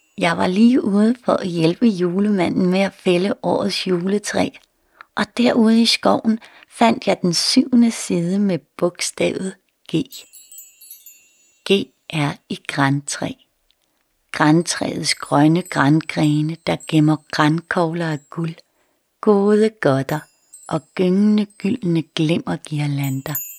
Jeg var lige ude for at hjælpe julemanden med at fælde årets juletræ, og derude i skoven fandt jeg den 7. side med bogstavet G. G er i grantræ. Grantræets grønne grangrene, der gemmer grankogler af guld, gode godter og gyngende gyldne glimmergirlander.